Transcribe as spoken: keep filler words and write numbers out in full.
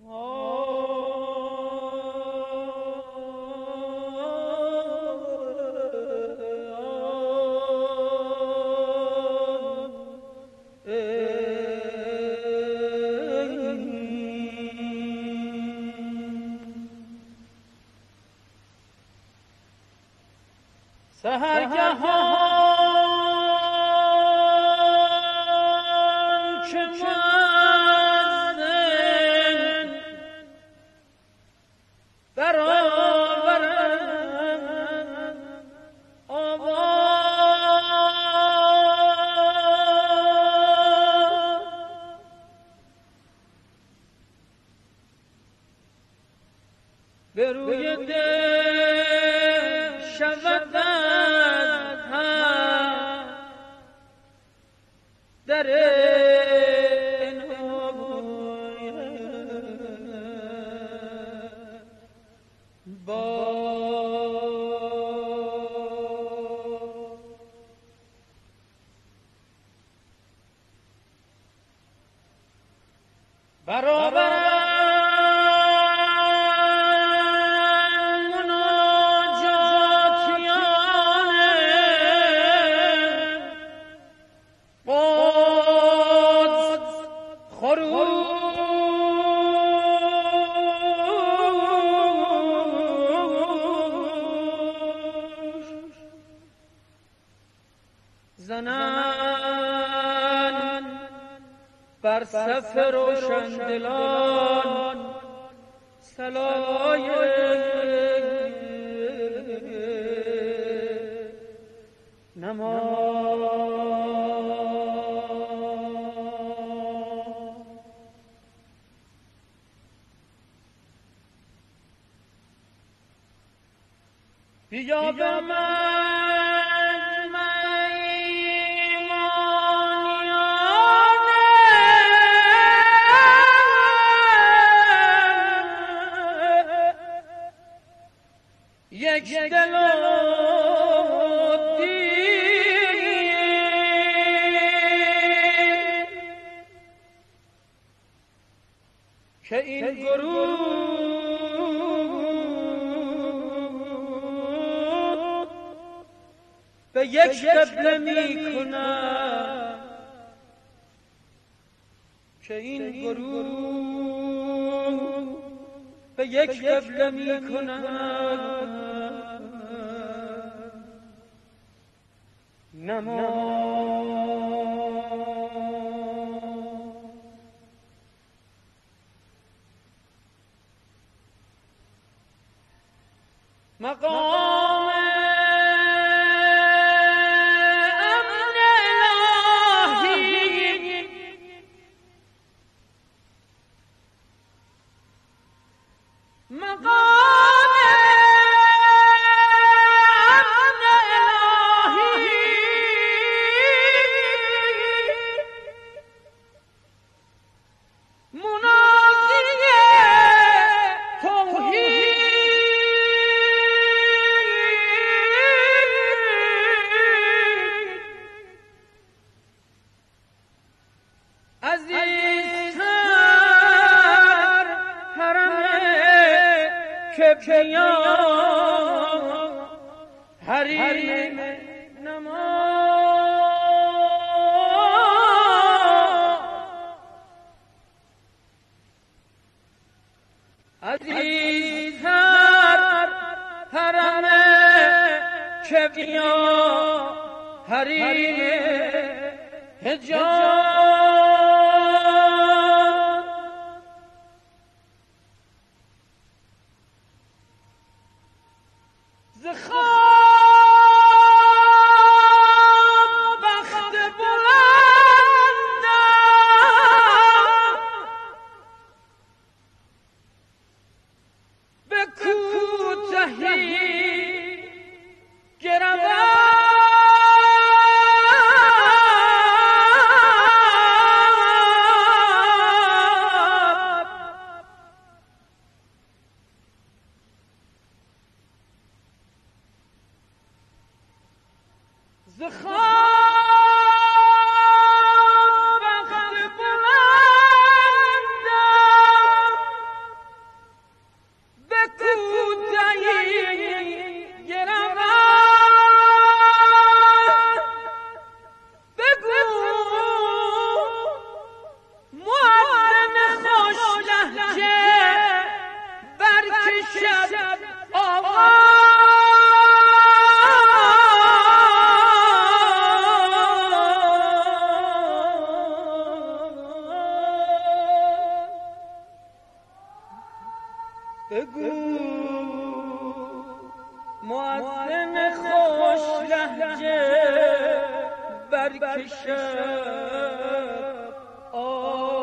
سحرگهان چه مزن برآورند آواز به روی دل شود در انهای با برابر زنان بر صف روشندلان صلای نماز بیا به من یک دل و دیر که این گروه به یک قبله می کند که این گروه به یک قبله می کند نماز مقام امن الهی مقام که بیا حریم نماز عزیزتر حرم که بیا حریم حجاز گرم بگو مؤذن خوش لهجه برکشد آه